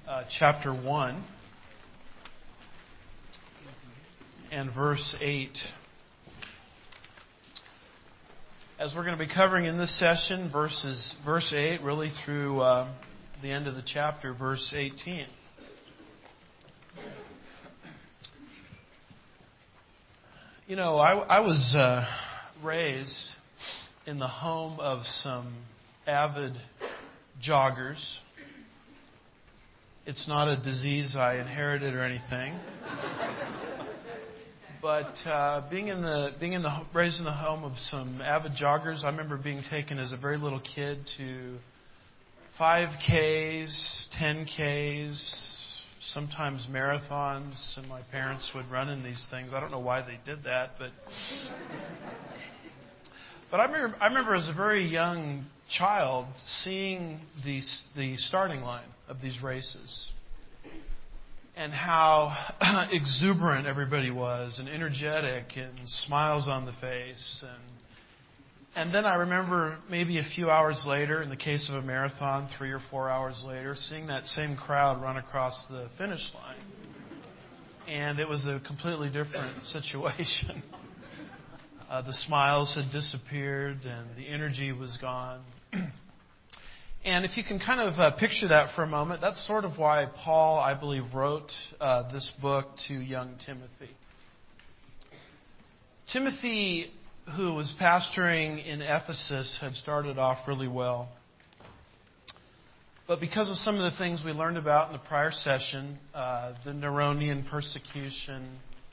chapter 1 and verse 8. As we're going to be covering in this session, verse 8 really through the end of the chapter, verse 18. You know, I was raised in the home of some avid joggers. It's not a disease I inherited or anything. But raised in the home of some avid joggers, I remember being taken as a very little kid to 5Ks, 10Ks, sometimes marathons, and my parents would run in these things. I don't know why they did that, but I remember as a very young child seeing the starting line of these races and how exuberant everybody was and energetic and smiles on the face. And then I remember maybe a few hours later, in the case of a marathon, 3 or 4 hours later, seeing that same crowd run across the finish line. And it was a completely different situation. The smiles had disappeared and the energy was gone. And if you can kind of picture that for a moment, that's sort of why Paul, I believe, wrote this book to young Timothy. Timothy, who was pastoring in Ephesus, had started off really well. But because of some of the things we learned about in the prior session, the Neronian persecution,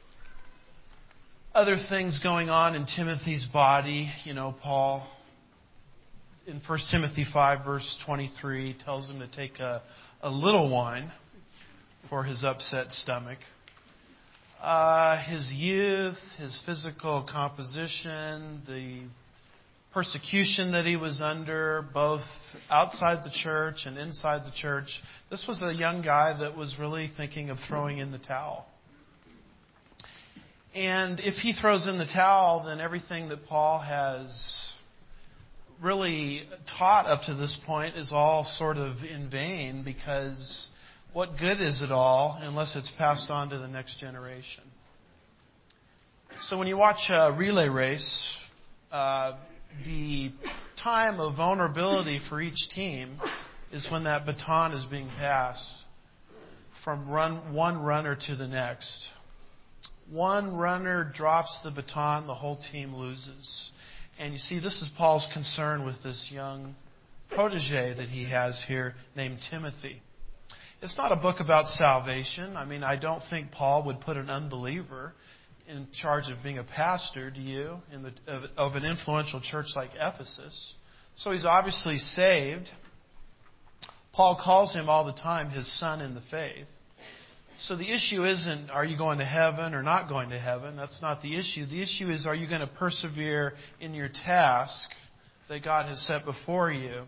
other things going on in Timothy's body, you know, Paul, in 1 Timothy 5, verse 23, tells him to take a little wine for his upset stomach. His youth, his physical composition, the persecution that he was under, both outside the church and inside the church. This was a young guy that was really thinking of throwing in the towel. And if he throws in the towel, then everything that Paul has really taught up to this point is all sort of in vain, because what good is it all unless it's passed on to the next generation? So when you watch a relay race, the time of vulnerability for each team is when that baton is being passed from one runner to the next. One runner drops the baton, the whole team loses. And you see, this is Paul's concern with this young protege that he has here named Timothy. It's not a book about salvation. I mean, I don't think Paul would put an unbeliever in charge of being a pastor, do you, of an influential church like Ephesus. So he's obviously saved. Paul calls him all the time his son in the faith. So the issue isn't, are you going to heaven or not going to heaven? That's not the issue. The issue is, are you going to persevere in your task that God has set before you,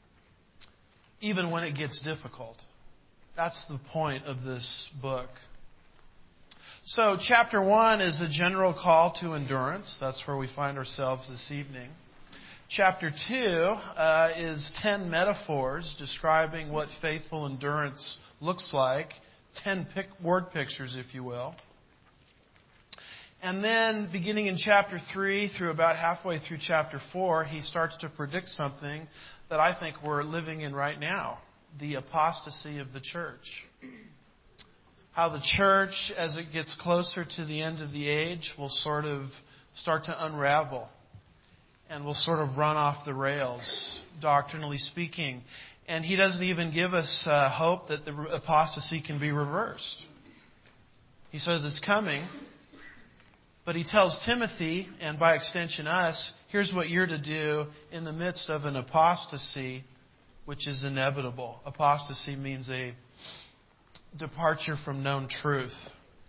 even when it gets difficult? That's the point of this book. So chapter 1 is a general call to endurance. That's where we find ourselves this evening. Chapter 2 is 10 metaphors describing what faithful endurance looks like. 10 word pictures, if you will. And then, beginning in chapter 3 through about halfway through chapter 4, he starts to predict something that I think we're living in right now: the apostasy of the church. How the church, as it gets closer to the end of the age, will sort of start to unravel and will sort of run off the rails, doctrinally speaking. And he doesn't even give us hope that the apostasy can be reversed. He says it's coming, but he tells Timothy, and by extension us, here's what you're to do in the midst of an apostasy, which is inevitable. Apostasy means a departure from known truth.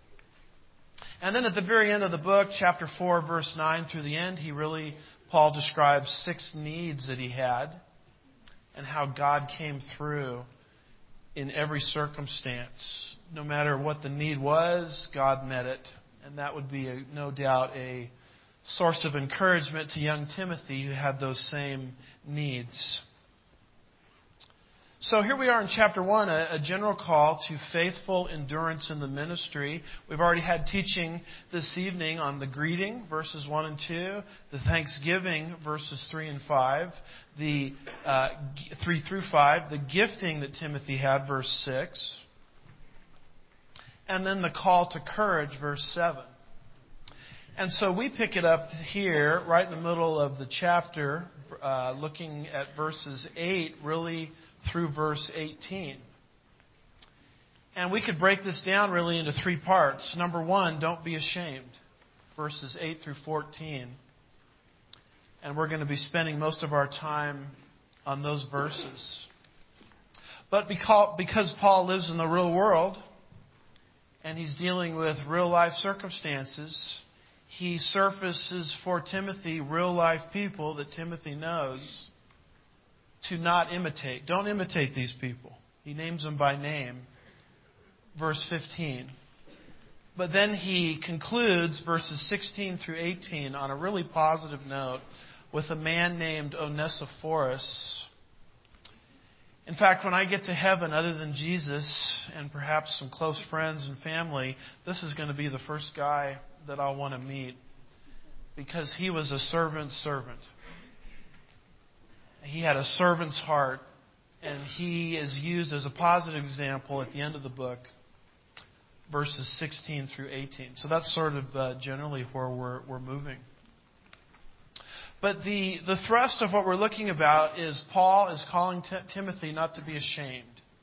And then at the very end of the book, chapter 4, verse 9 through the end, Paul describes 6 needs that he had, and how God came through in every circumstance. No matter what the need was, God met it. And that would be, no doubt, a source of encouragement to young Timothy, who had those same needs. So here we are in chapter 1, a general call to faithful endurance in the ministry. We've already had teaching this evening on the greeting, verses 1 and 2, the thanksgiving, verses 3 and 5, the 3 through 5, the gifting that Timothy had, verse 6, and then the call to courage, verse 7. And so we pick it up here, right in the middle of the chapter, looking at verses 8, really through verse 18. And we could break this down really into 3 parts. Number 1, don't be ashamed, verses 8 through 14. And we're going to be spending most of our time on those verses. But because Paul lives in the real world, and he's dealing with real life circumstances, he surfaces for Timothy real life people that Timothy knows to not imitate. Don't imitate these people. He names them by name. Verse 15. But then he concludes verses 16 through 18 on a really positive note with a man named Onesiphorus. In fact, when I get to heaven, other than Jesus and perhaps some close friends and family, this is going to be the first guy that I'll want to meet, because he was a servant's servant. He had a servant's heart, and he is used as a positive example at the end of the book, verses 16 through 18. So that's sort of generally where we're moving. But the thrust of what we're looking about is Paul is calling Timothy not to be ashamed,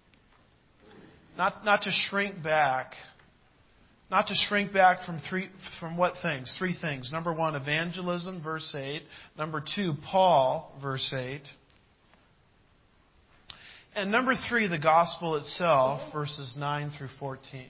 not to shrink back. Not to shrink back from what things? 3 things. Number 1, evangelism, verse 8. Number 2, Paul, verse 8. And number 3, the gospel itself, verses 9 through 14.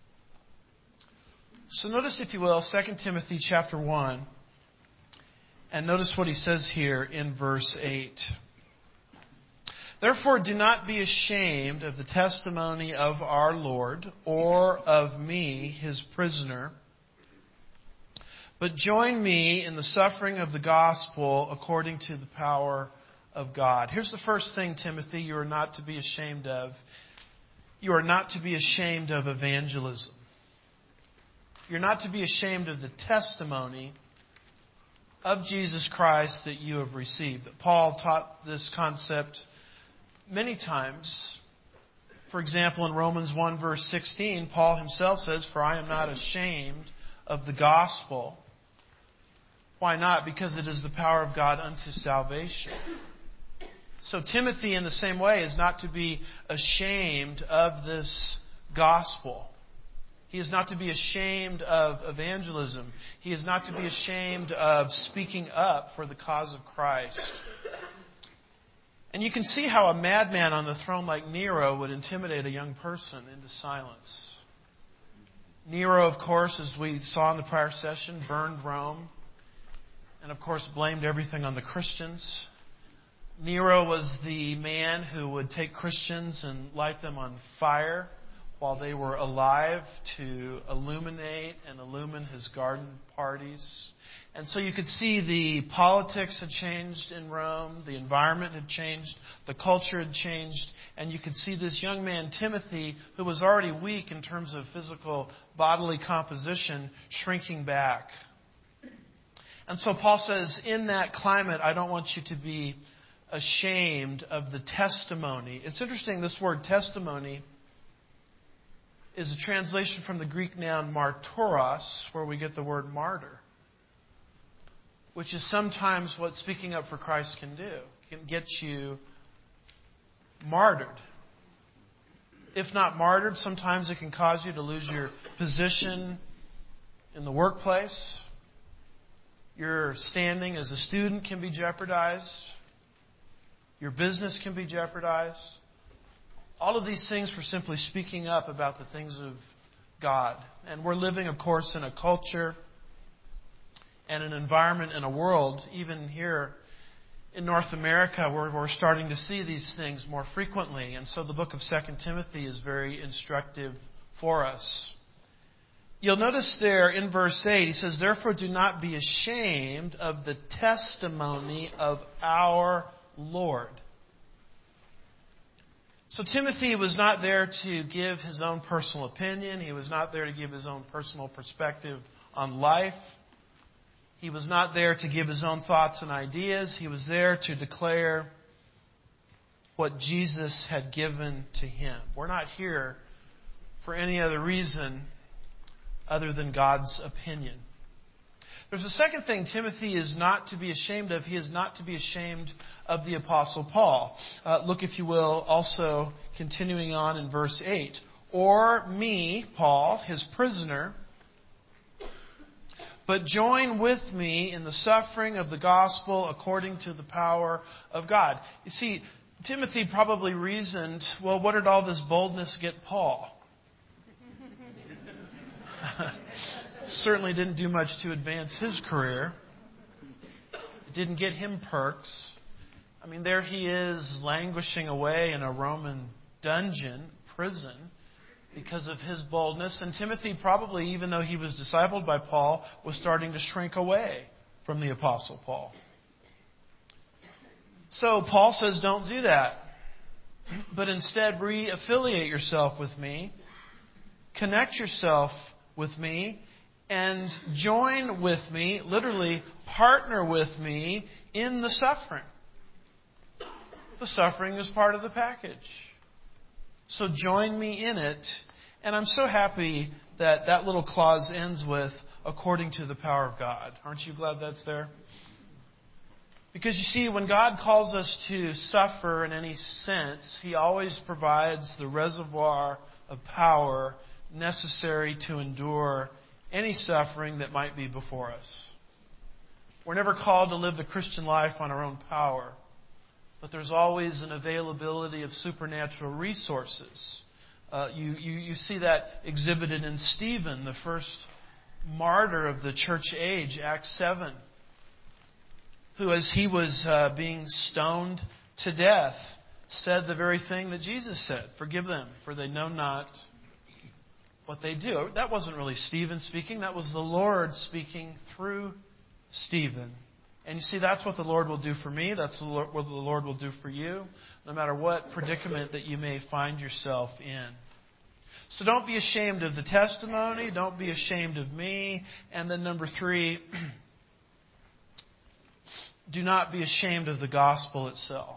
So notice, if you will, 2 Timothy chapter 1. And notice what he says here in verse 8. Therefore, do not be ashamed of the testimony of our Lord, or of me, his prisoner, but join me in the suffering of the gospel according to the power of God. Here's the first thing, Timothy, you are not to be ashamed of. You are not to be ashamed of evangelism. You're not to be ashamed of the testimony of Jesus Christ that you have received. Paul taught this concept many times. For example, in Romans 1 verse 16, Paul himself says, "For I am not ashamed of the gospel." Why not? Because it is the power of God unto salvation. So Timothy, in the same way, is not to be ashamed of this gospel. He is not to be ashamed of evangelism. He is not to be ashamed of speaking up for the cause of Christ. And you can see how a madman on the throne like Nero would intimidate a young person into silence. Nero, of course, as we saw in the prior session, burned Rome. And, of course, blamed everything on the Christians. Nero was the man who would take Christians and light them on fire while they were alive to illuminate and illumine his garden parties. And so you could see the politics had changed in Rome, the environment had changed, the culture had changed, and you could see this young man, Timothy, who was already weak in terms of physical bodily composition, shrinking back. And so Paul says, in that climate, I don't want you to be ashamed of the testimony. It's interesting, this word testimony is a translation from the Greek noun martoros, where we get the word martyr, which is sometimes what speaking up for Christ can do. It can get you martyred. If not martyred, sometimes it can cause you to lose your position in the workplace. Your standing as a student can be jeopardized. Your business can be jeopardized. All of these things for simply speaking up about the things of God. And we're living, of course, in a culture and an environment and a world, even here in North America, where we're starting to see these things more frequently. And so the book of 2 Timothy is very instructive for us. You'll notice there in verse 8, he says, "Therefore do not be ashamed of the testimony of our Lord." So Timothy was not there to give his own personal opinion. He was not there to give his own personal perspective on life. He was not there to give his own thoughts and ideas. He was there to declare what Jesus had given to him. We're not here for any other reason other than God's opinion. There's a second thing Timothy is not to be ashamed of. He is not to be ashamed of the Apostle Paul. Look, if you will, also continuing on in verse 8. Or me, Paul, his prisoner, but join with me in the suffering of the gospel according to the power of God. You see, Timothy probably reasoned, well, what did all this boldness get Paul? Certainly didn't do much to advance his career. It didn't get him perks. I mean, there he is languishing away in a Roman dungeon, prison, because of his boldness. And Timothy probably, even though he was discipled by Paul, was starting to shrink away from the Apostle Paul. So Paul says, don't do that. But instead, re-affiliate yourself with me. Connect yourself with me. And join with me, literally partner with me in the suffering. The suffering is part of the package. So join me in it. And I'm so happy that that little clause ends with, according to the power of God. Aren't you glad that's there? Because you see, when God calls us to suffer in any sense, He always provides the reservoir of power necessary to endure any suffering that might be before us. We're never called to live the Christian life on our own power, but there's always an availability of supernatural resources. You see that exhibited in Stephen, the first martyr of the church age, Acts 7, who, as he was being stoned to death, said the very thing that Jesus said, "Forgive them, for they know not what they do." That wasn't really Stephen speaking. That was the Lord speaking through Stephen. And you see, that's what the Lord will do for me. That's what the Lord will do for you, no matter what predicament that you may find yourself in. So don't be ashamed of the testimony. Don't be ashamed of me. And then number 3, do not be ashamed of the gospel itself.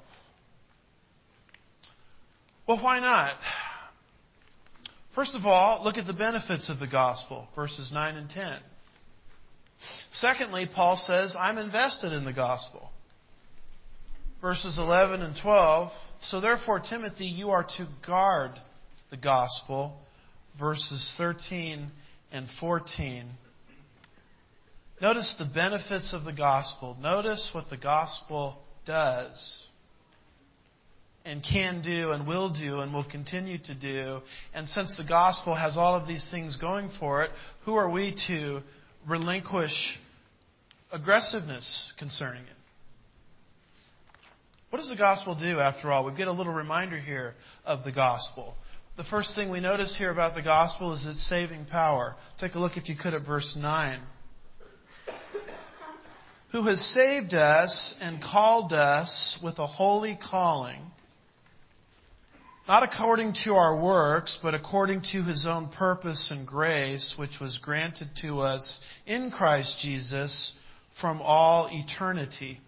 Well, why not? First of all, look at the benefits of the gospel, verses 9 and 10. Secondly, Paul says, I'm invested in the gospel. Verses 11 and 12, so therefore, Timothy, you are to guard the gospel. Verses 13 and 14. Notice the benefits of the gospel. Notice what the gospel does and can do and will continue to do. And since the gospel has all of these things going for it, who are we to relinquish aggressiveness concerning it? What does the gospel do, after all? We get a little reminder here of the gospel. The first thing we notice here about the gospel is its saving power. Take a look, if you could, at verse 9. Who has saved us and called us with a holy calling, not according to our works, but according to His own purpose and grace, which was granted to us in Christ Jesus from all eternity.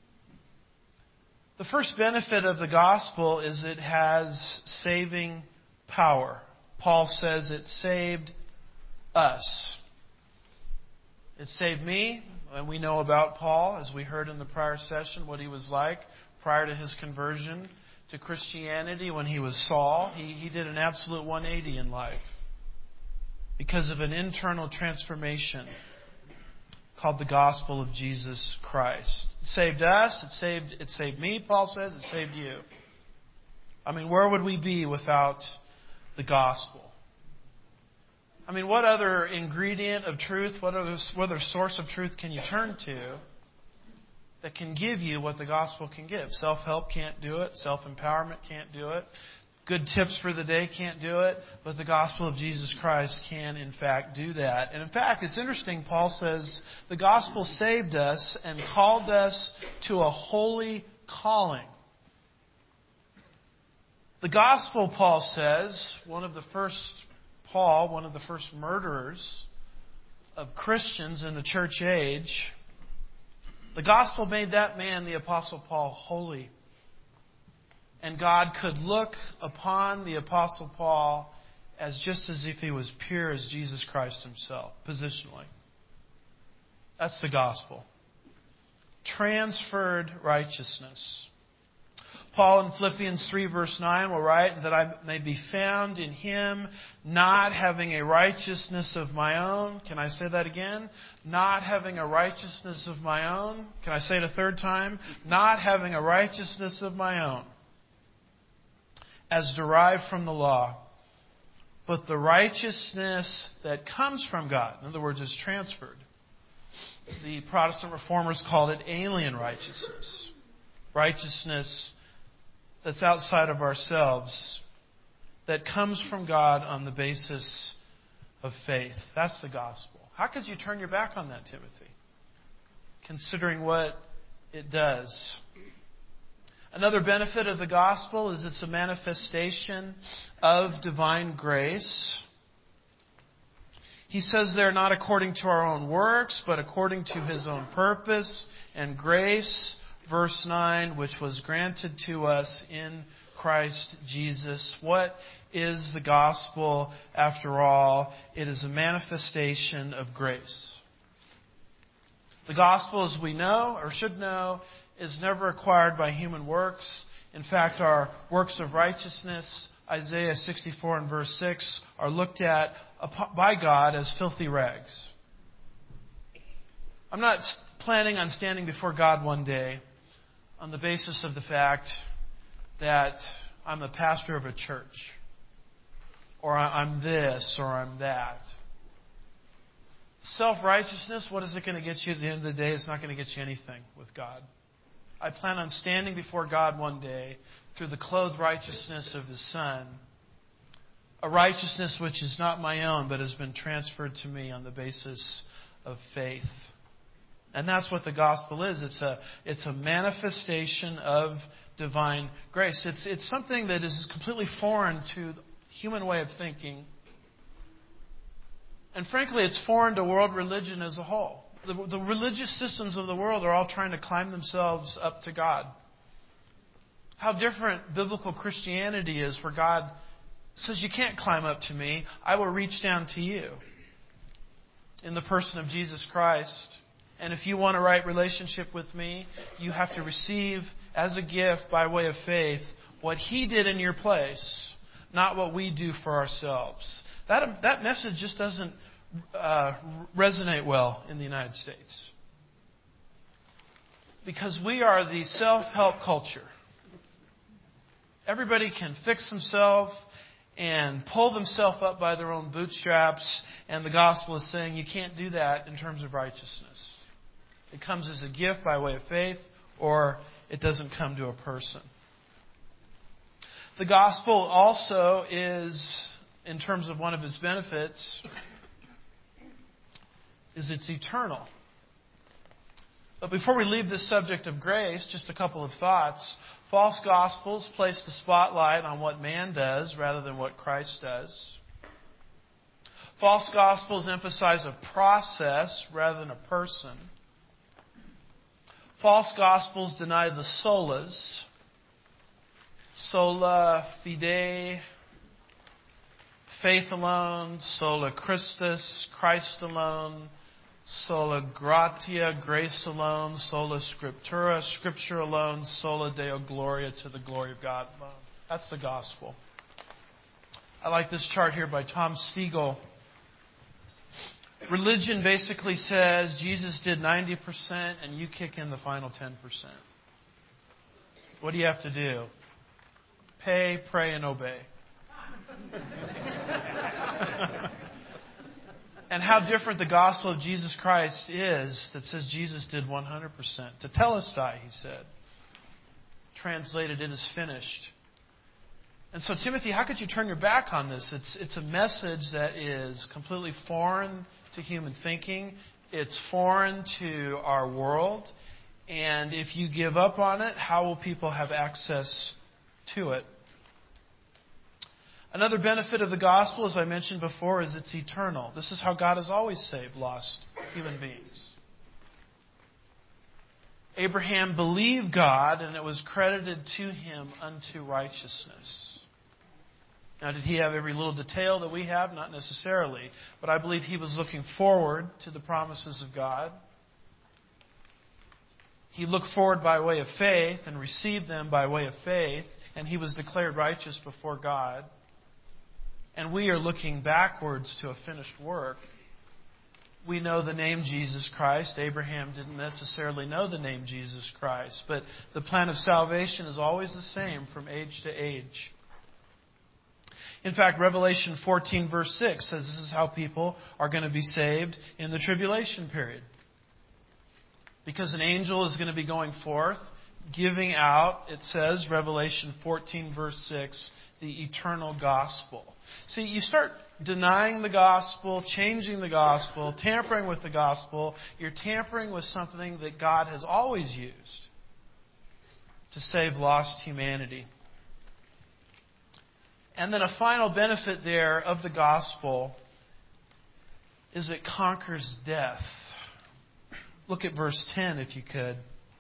The first benefit of the gospel is it has saving power. Paul says it saved us. It saved me, and we know about Paul, as we heard in the prior session, what he was like prior to his conversion to Christianity when he was Saul. He did an absolute 180 in life because of an internal transformation called the gospel of Jesus Christ. It saved us. It saved me, Paul says. It saved you. I mean, where would we be without the gospel? I mean, what other ingredient of truth, what other source of truth can you turn to that can give you what the gospel can give? Self-help can't do it. Self-empowerment can't do it. Good tips for the day can't do it. But the gospel of Jesus Christ can, in fact, do that. And in fact, it's interesting, Paul says, the gospel saved us and called us to a holy calling. The gospel, Paul says, one of the first murderers of Christians in the church age, the gospel made that man, the Apostle Paul, holy. And God could look upon the Apostle Paul as just as if he was pure as Jesus Christ himself, positionally. That's the gospel. Transferred righteousness. Paul in Philippians 3 verse 9 will write that I may be found in Him, not having a righteousness of my own. Can I say that again? Not having a righteousness of my own. Can I say it a third time? Not having a righteousness of my own, as derived from the law, but the righteousness that comes from God. In other words, is transferred. The Protestant reformers called it alien righteousness. Righteousness that's outside of ourselves, that comes from God on the basis of faith. That's the gospel. How could you turn your back on that, Timothy? Considering what it does. Another benefit of the gospel is it's a manifestation of divine grace. He says they're not according to our own works, but according to His own purpose and grace. Verse 9, which was granted to us in Christ Jesus. What is the gospel after all? It is a manifestation of grace. The gospel, as we know, or should know, is never acquired by human works. In fact, our works of righteousness, Isaiah 64 and verse 6, are looked at by God as filthy rags. I'm not planning on standing before God one day on the basis of the fact that I'm a pastor of a church, or I'm this, or I'm that. Self-righteousness, what is it going to get you at the end of the day? It's not going to get you anything with God. I plan on standing before God one day through the clothed righteousness of His Son, a righteousness which is not my own, but has been transferred to me on the basis of faith. And that's what the gospel is. It's a manifestation of divine grace. It's something that is completely foreign to the human way of thinking. And frankly, it's foreign to world religion as a whole. The religious systems of the world are all trying to climb themselves up to God. How different biblical Christianity is, where God says, you can't climb up to me. I will reach down to you in the person of Jesus Christ. And if you want a right relationship with me, you have to receive as a gift by way of faith what He did in your place, not what we do for ourselves. That message just doesn't resonate well in the United States. Because we are the self-help culture. Everybody can fix themselves and pull themselves up by their own bootstraps, and the gospel is saying you can't do that in terms of righteousness. It comes as a gift by way of faith, or it doesn't come to a person. The gospel also is, in terms of one of its benefits, is it's eternal. But before we leave this subject of grace, just a couple of thoughts. False gospels place the spotlight on what man does rather than what Christ does. False gospels emphasize a process rather than a person. False gospels deny the solas. Sola fide, faith alone. Sola Christus, Christ alone. Sola gratia, grace alone. Sola scriptura, Scripture alone. Sola Deo gloria, to the glory of God alone. That's the gospel. I like this chart here by Tom Stegall. Religion basically says Jesus did 90% and you kick in the final 10%. What do you have to do? Pay, pray, and obey. And how different the gospel of Jesus Christ is, that says Jesus did 100%. Tetelestai, He said. Translated, it is finished. And so, Timothy, how could you turn your back on this? It's a message that is completely foreign to human thinking. It's foreign to our world. And if you give up on it, how will people have access to it? Another benefit of the gospel, as I mentioned before, is it's eternal. This is how God has always saved lost human beings. Abraham believed God, and it was credited to him unto righteousness. Now, did he have every little detail that we have? Not necessarily. But I believe he was looking forward to the promises of God. He looked forward by way of faith and received them by way of faith, and he was declared righteous before God. And we are looking backwards to a finished work. We know the name Jesus Christ. Abraham didn't necessarily know the name Jesus Christ, but the plan of salvation is always the same from age to age. In fact, Revelation 14 verse 6 says this is how people are going to be saved in the tribulation period. Because an angel is going to be going forth, giving out, it says, Revelation 14 verse 6, the eternal gospel. See, you start denying the gospel, changing the gospel, tampering with the gospel, you're tampering with something that God has always used to save lost humanity. And then a final benefit there of the gospel is it conquers death. Look at verse 10 if you could.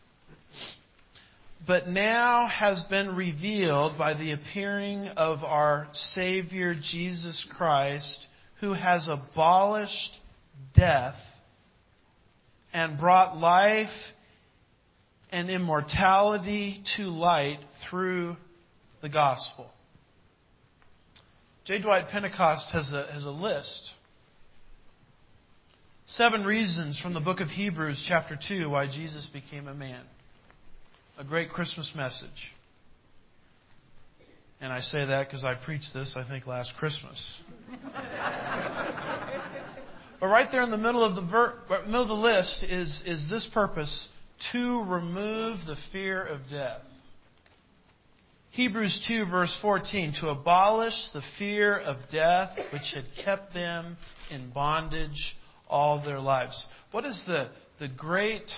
But now has been revealed by the appearing of our Savior Jesus Christ, who has abolished death and brought life and immortality to light through the gospel. J. Dwight Pentecost has a list. 7 reasons from the book of Hebrews chapter 2 why Jesus became a man. A great Christmas message. And I say that because I preached this, I think, last Christmas. But right there in the middle of the list is this purpose: to remove the fear of death. Hebrews 2 verse 14, to abolish the fear of death which had kept them in bondage all their lives. What is the great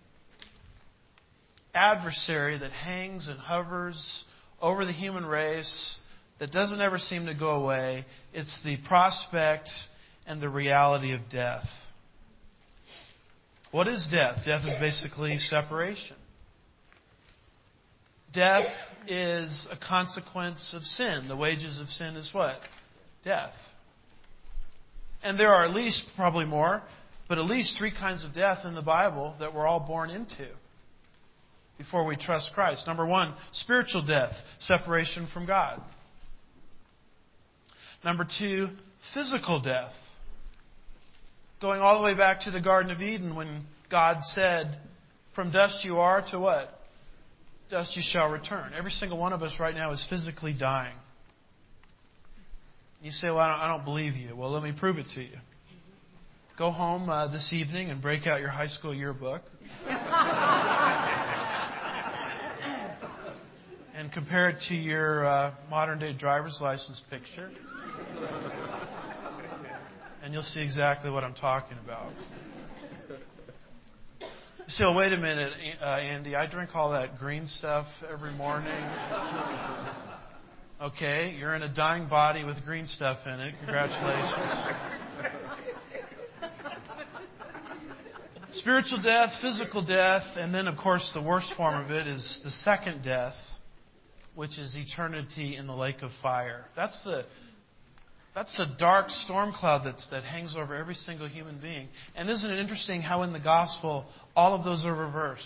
adversary that hangs and hovers over the human race that doesn't ever seem to go away? It's the prospect and the reality of death. What is death? Death is basically separation. Death is a consequence of sin. The wages of sin is what? Death. And there are at least, probably more, but at least 3 kinds of death in the Bible that we're all born into before we trust Christ. Number 1, spiritual death, separation from God. Number 2, physical death. Going all the way back to the Garden of Eden when God said, from dust you are to what? Dust you shall return. Every single one of us right now is physically dying. You say, well, I don't believe you. Well, let me prove it to you. Go home this evening and break out your high school yearbook. And compare it to your modern-day driver's license picture. And you'll see exactly what I'm talking about. So, wait a minute, Andy. I drink all that green stuff every morning. Okay, you're in a dying body with green stuff in it. Congratulations. Spiritual death, physical death, and then, of course, the worst form of it is the second death, which is eternity in the lake of fire. That's the dark storm cloud that hangs over every single human being. And isn't it interesting how in the gospel all of those are reversed?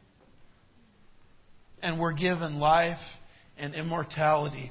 And we're given life and immortality.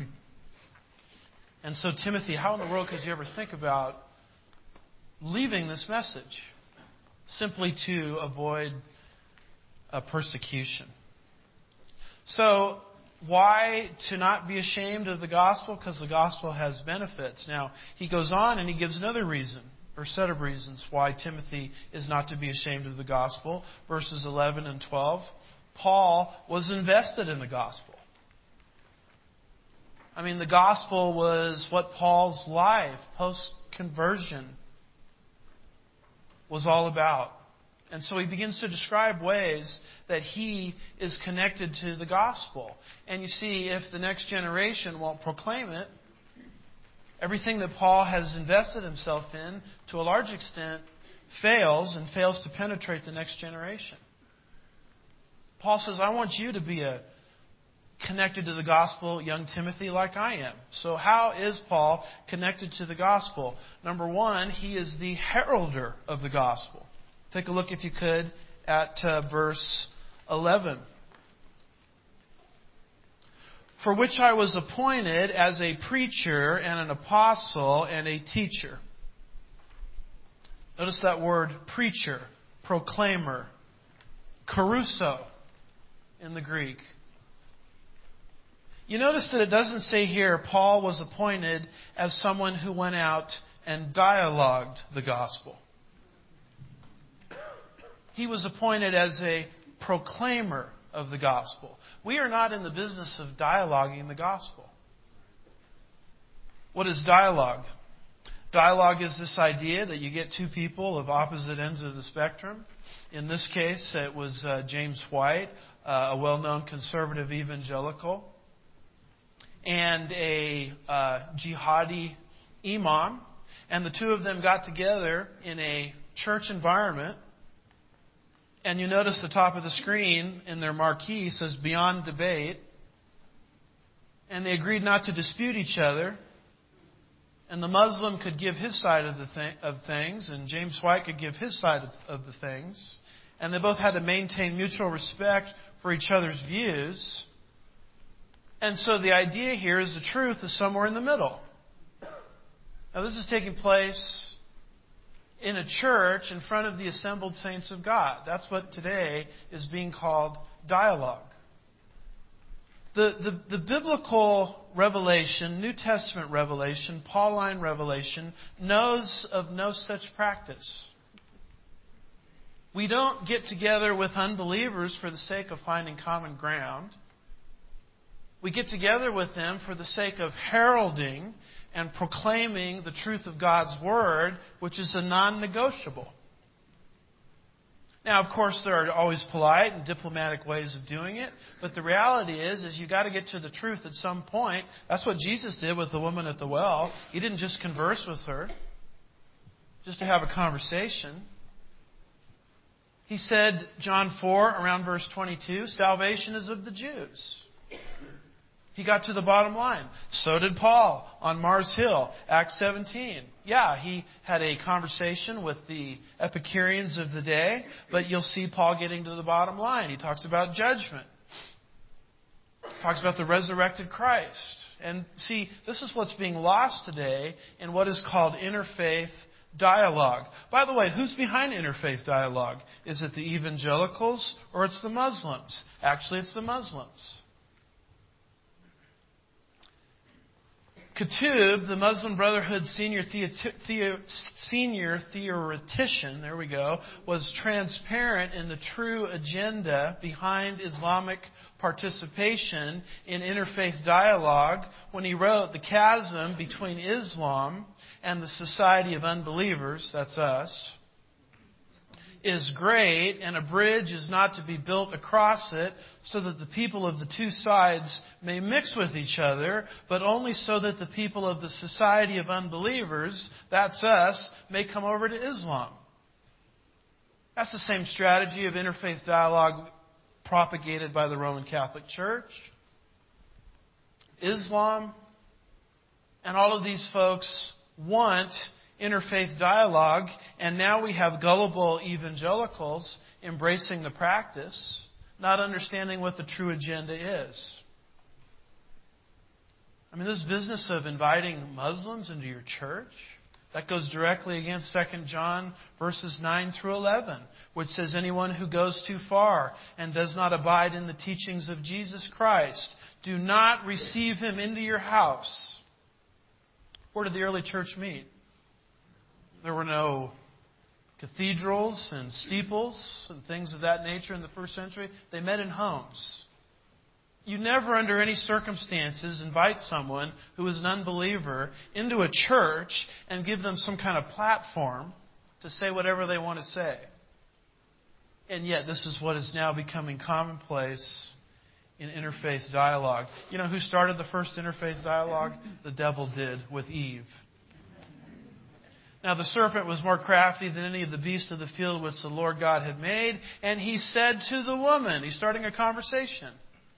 And so, Timothy, how in the world could you ever think about leaving this message simply to avoid a persecution? So, why to not be ashamed of the gospel? Because the gospel has benefits. Now, he goes on and he gives another reason, or set of reasons, why Timothy is not to be ashamed of the gospel. Verses 11 and 12. Paul was invested in the gospel. I mean, the gospel was what Paul's life, post-conversion, was all about. And so he begins to describe ways that he is connected to the gospel. And you see, if the next generation won't proclaim it, Everything that Paul has invested himself in, to a large extent, fails to penetrate the next generation. Paul says, I want you to be connected to the gospel, young Timothy, like I am. So how is Paul connected to the gospel? Number one, he is the heralder of the gospel. Take a look, if you could, at verse 11. For which I was appointed as a preacher and an apostle and a teacher. Notice that word preacher, proclaimer, kerusso in the Greek. You notice that it doesn't say here Paul was appointed as someone who went out and dialogued the gospel. He was appointed as a proclaimer of the gospel. We are not in the business of dialoguing the gospel. What is dialogue? Dialogue is this idea that you get two people of opposite ends of the spectrum. In this case, it was James White, a well-known conservative evangelical, and a jihadi imam. And the two of them got together in a church environment. And you notice the top of the screen in their marquee says Beyond Debate. And they agreed not to dispute each other. And the Muslim could give his side of things, and James White could give his side of the things. And they both had to maintain mutual respect for each other's views. And so the idea here is the truth is somewhere in the middle. Now this is taking place in a church in front of the assembled saints of God. That's what today is being called dialogue. The biblical revelation, New Testament revelation, Pauline revelation, knows of no such practice. We don't get together with unbelievers for the sake of finding common ground. We get together with them for the sake of heralding and proclaiming the truth of God's Word, which is a non-negotiable. Now, of course, there are always polite and diplomatic ways of doing it, but the reality is you've got to get to the truth at some point. That's what Jesus did with the woman at the well. He didn't just converse with her, just to have a conversation. He said, John 4, around verse 22, salvation is of the Jews. He got to the bottom line. So did Paul on Mars Hill, Acts 17. Yeah, he had a conversation with the Epicureans of the day, but you'll see Paul getting to the bottom line. He talks about judgment. He talks about the resurrected Christ. And see, this is what's being lost today in what is called interfaith dialogue. By the way, who's behind interfaith dialogue? Is it the evangelicals or it's the Muslims? Actually, it's the Muslims. Qutb, the Muslim Brotherhood senior theoretician, there we go, was transparent in the true agenda behind Islamic participation in interfaith dialogue when he wrote, "The chasm between Islam and the society of unbelievers," that's us, "is great, and a bridge is not to be built across it so that the people of the two sides may mix with each other, but only so that the people of the society of unbelievers," that's us, "may come over to Islam." That's the same strategy of interfaith dialogue propagated by the Roman Catholic Church, Islam, and all of these folks want interfaith dialogue, and now we have gullible evangelicals embracing the practice, not understanding what the true agenda is. I mean, this business of inviting Muslims into your church, that goes directly against 2 John verses 9 through 11, which says, "Anyone who goes too far and does not abide in the teachings of Jesus Christ, do not receive him into your house." Where did the early church meet? There were no cathedrals and steeples and things of that nature in the first century. They met in homes. You never, under any circumstances, invite someone who is an unbeliever into a church and give them some kind of platform to say whatever they want to say. And yet, this is what is now becoming commonplace in interfaith dialogue. You know who started the first interfaith dialogue? The devil did with Eve. Now the serpent was more crafty than any of the beasts of the field which the Lord God had made. And he said to the woman, he's starting a conversation.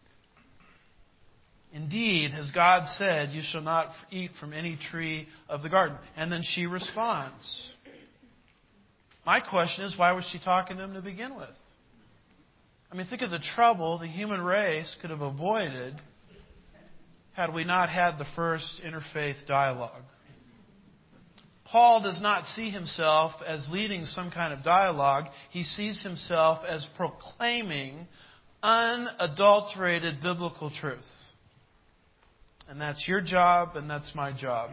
Indeed, has God said, you shall not eat from any tree of the garden. And then she responds. My question is, why was she talking to him to begin with? I mean, think of the trouble the human race could have avoided had we not had the first interfaith dialogue. Paul does not see himself as leading some kind of dialogue. He sees himself as proclaiming unadulterated biblical truth. And that's your job, and that's my job.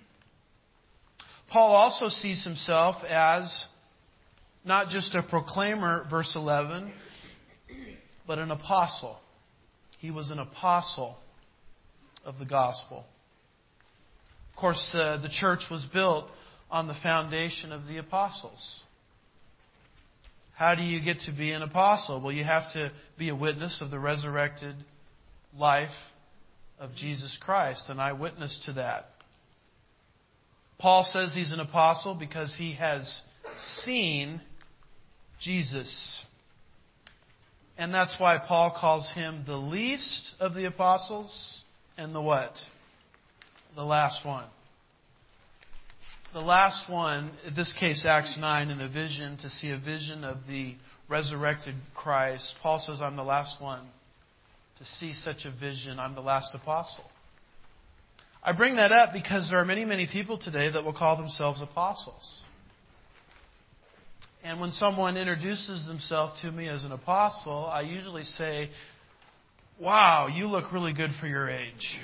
Paul also sees himself as not just a proclaimer, verse 11, but an apostle. He was an apostle of the gospel. Of course, the church was built on the foundation of the apostles. How do you get to be an apostle? Well, you have to be a witness of the resurrected life of Jesus Christ, an eyewitness to that. Paul says he's an apostle because he has seen Jesus. And that's why Paul calls him the least of the apostles and the what? The last one. The last one, in this case Acts 9, in a vision, to see a vision of the resurrected Christ. Paul says, I'm the last one to see such a vision. I'm the last apostle. I bring that up because there are many, many people today that will call themselves apostles. And when someone introduces themselves to me as an apostle, I usually say, wow, you look really good for your age.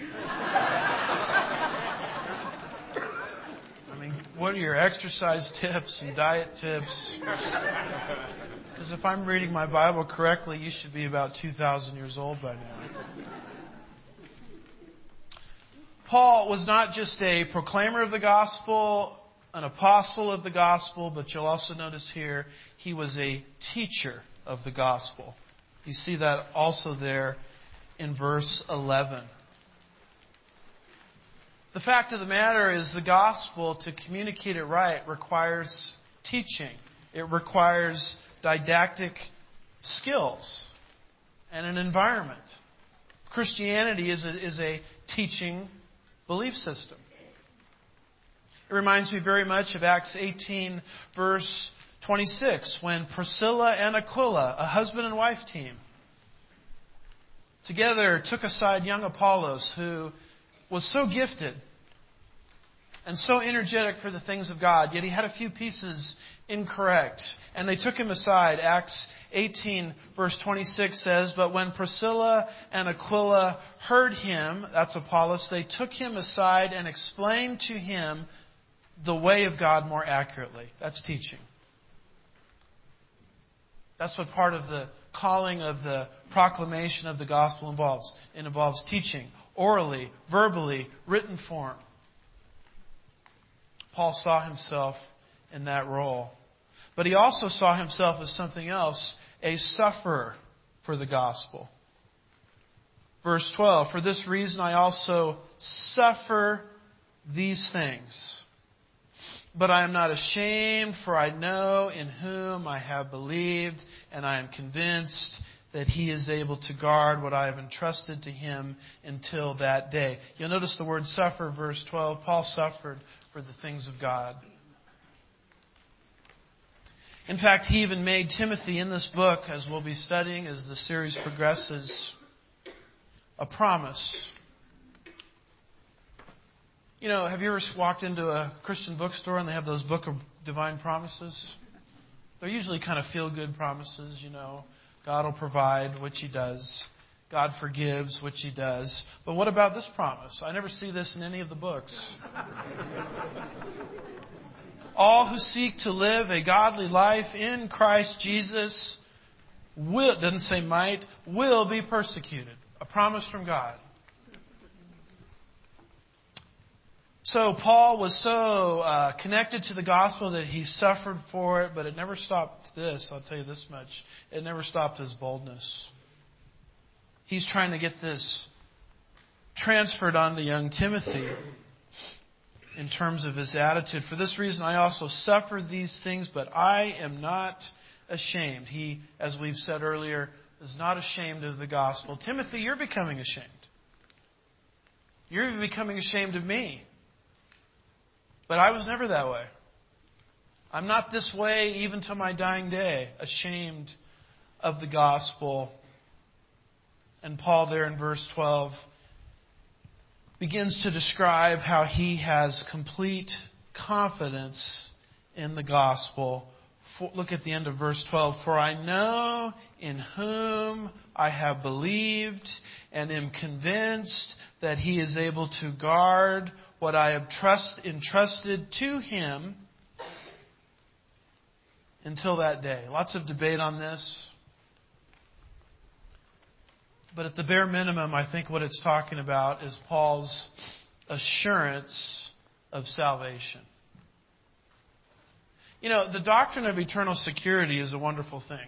I mean, what are your exercise tips and diet tips? Because if I'm reading my Bible correctly, you should be about 2,000 years old by now. Paul was not just a proclaimer of the gospel, an apostle of the gospel, but you'll also notice here he was a teacher of the gospel. You see that also there in verse 11. The fact of the matter is the gospel, to communicate it right, requires teaching. It requires didactic skills and an environment. Christianity is a teaching belief system. It reminds me very much of Acts 18, verse 26, when Priscilla and Aquila, a husband and wife team, together took aside young Apollos, who was so gifted and so energetic for the things of God, yet he had a few pieces incorrect. And they took him aside. Acts 18, verse 26 says, but when Priscilla and Aquila heard him, that's Apollos, they took him aside and explained to him the way of God more accurately. That's teaching. That's what part of the calling of the proclamation of the gospel involves. It involves teaching, orally, verbally, written form. Paul saw himself in that role. But he also saw himself as something else, a sufferer for the gospel. Verse 12, for this reason I also suffer these things. But I am not ashamed, for I know in whom I have believed, and I am convinced that He is able to guard what I have entrusted to Him until that day. You'll notice the word suffer, verse 12. Paul suffered for the things of God. In fact, he even made Timothy in this book, as we'll be studying as the series progresses, a promise. You know, have you ever walked into a Christian bookstore and they have those Book of Divine Promises? They're usually kind of feel-good promises, you know. God will provide, which He does. God forgives, which He does. But what about this promise? I never see this in any of the books. All who seek to live a godly life in Christ Jesus will, it doesn't say might, will be persecuted. A promise from God. So Paul was so connected to the gospel that he suffered for it, but it never stopped this. I'll tell you this much. It never stopped his boldness. he's trying to get this transferred onto young Timothy in terms of his attitude. For this reason, I also suffer these things, but I am not ashamed. He, as we've said earlier, is not ashamed of the gospel. Timothy, you're becoming ashamed. You're becoming ashamed of me. But I was never that way. I'm not this way even to my dying day, ashamed of the gospel. And Paul there in verse 12 begins to describe how he has complete confidence in the gospel. Look at the end of verse 12. For I know in whom I have believed and am convinced that he is able to guard what I have entrusted to him until that day. Lots of debate on this. But at the bare minimum, I think what it's talking about is Paul's assurance of salvation. You know, the doctrine of eternal security is a wonderful thing.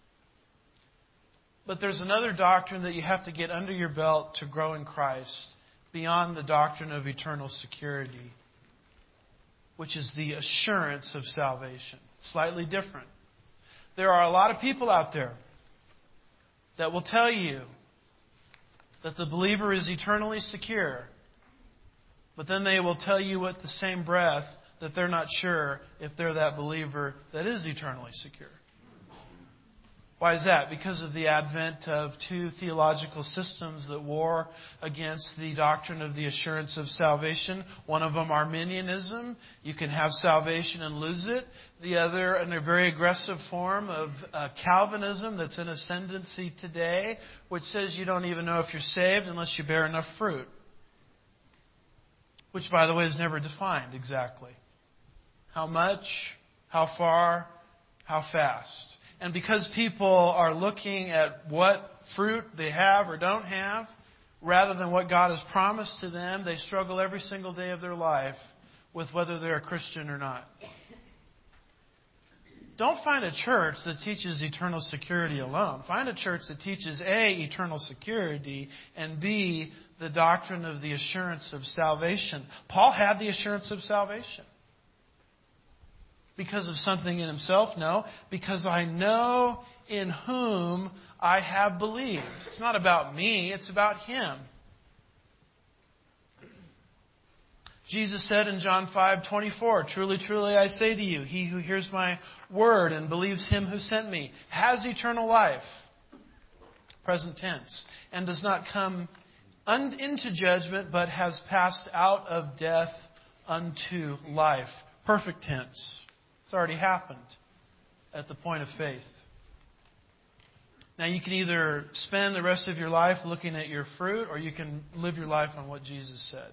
But there's another doctrine that you have to get under your belt to grow in Christ beyond the doctrine of eternal security, which is the assurance of salvation. Slightly different. There are a lot of people out there that will tell you that the believer is eternally secure, but then they will tell you at the same breath that they're not sure if they're that believer that is eternally secure. Why is that? Because of the advent of two theological systems that war against the doctrine of the assurance of salvation. One of them, Arminianism. You can have salvation and lose it. The other, in a very aggressive form of Calvinism that's in ascendancy today, which says you don't even know if you're saved unless you bear enough fruit. Which, by the way, is never defined exactly. How much, how far, how fast. And because people are looking at what fruit they have or don't have, rather than what God has promised to them, they struggle every single day of their life with whether they're a Christian or not. Don't find a church that teaches eternal security alone. Find a church that teaches A, eternal security, and B, the doctrine of the assurance of salvation. Paul had the assurance of salvation. Because of something in himself? No. Because I know in whom I have believed. It's not about me, it's about him. Jesus said in John 5:24, Truly, truly, I say to you, he who hears my word and believes him who sent me has eternal life. Present tense. And does not come into judgment, but has passed out of death unto life. Perfect tense. It's already happened at the point of faith. Now you can either spend the rest of your life looking at your fruit, or you can live your life on what Jesus said.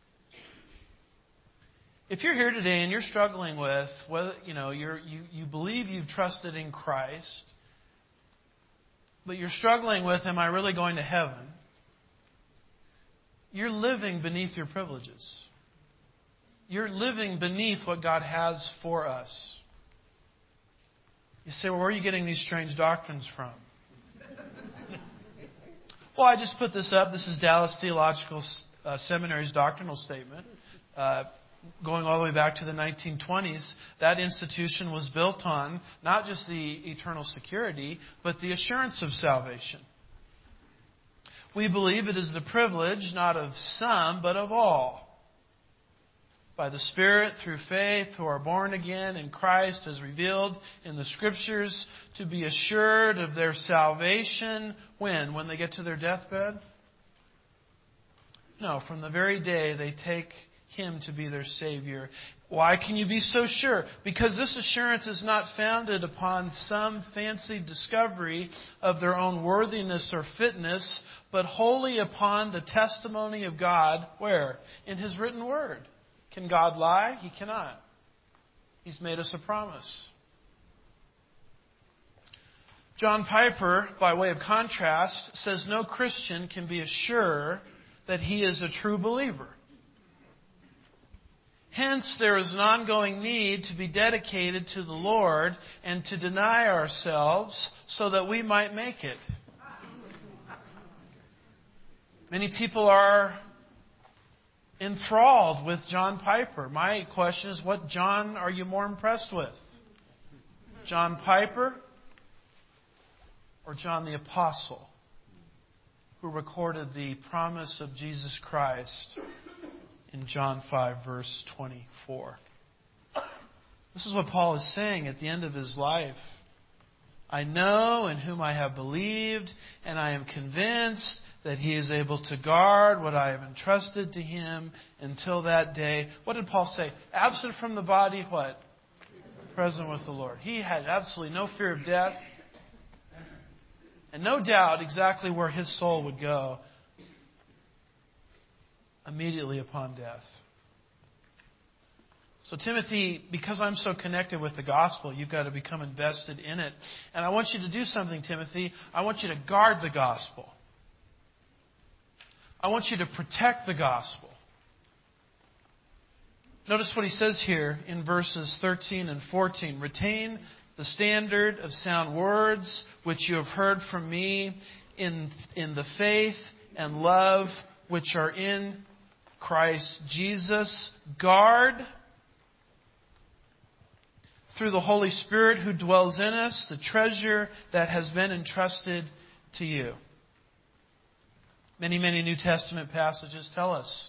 If you're here today and you're struggling with whether you believe you've trusted in Christ, but you're struggling with, am I really going to heaven? You're living beneath your privileges. You're living beneath what God has for us. You say, well, where are you getting these strange doctrines from? Well, I just put this up. This is Dallas Theological Seminary's doctrinal statement. Going all the way back to the 1920s, that institution was built on not just the eternal security, but the assurance of salvation. We believe it is the privilege not of some, but of all. By the Spirit, through faith, who are born again in Christ, as revealed in the Scriptures, to be assured of their salvation. When? When they get to their deathbed? No, from the very day they take Him to be their Savior. Why can you be so sure? Because this assurance is not founded upon some fancied discovery of their own worthiness or fitness, but wholly upon the testimony of God. Where? In His written Word. Can God lie? He cannot. He's made us a promise. John Piper, by way of contrast, says no Christian can be assured that he is a true believer. Hence, there is an ongoing need to be dedicated to the Lord and to deny ourselves so that we might make it. Many people are enthralled with John Piper. My question is, what John are you more impressed with? John Piper or John the Apostle, who recorded the promise of Jesus Christ in John 5, verse 24? This is what Paul is saying at the end of his life. I know in whom I have believed, and I am convinced that He is able to guard what I have entrusted to Him until that day. What did Paul say? Absent from the body, what? Present with the Lord. He had absolutely no fear of death, and no doubt exactly where his soul would go immediately upon death. So Timothy, because I'm so connected with the gospel, you've got to become invested in it. And I want you to do something, Timothy. I want you to guard the gospel. I want you to protect the gospel. Notice what he says here in verses 13 and 14. Retain the standard of sound words which you have heard from me in the faith and love which are in Christ Jesus. Guard through the Holy Spirit who dwells in us the treasure that has been entrusted to you. Many, many New Testament passages tell us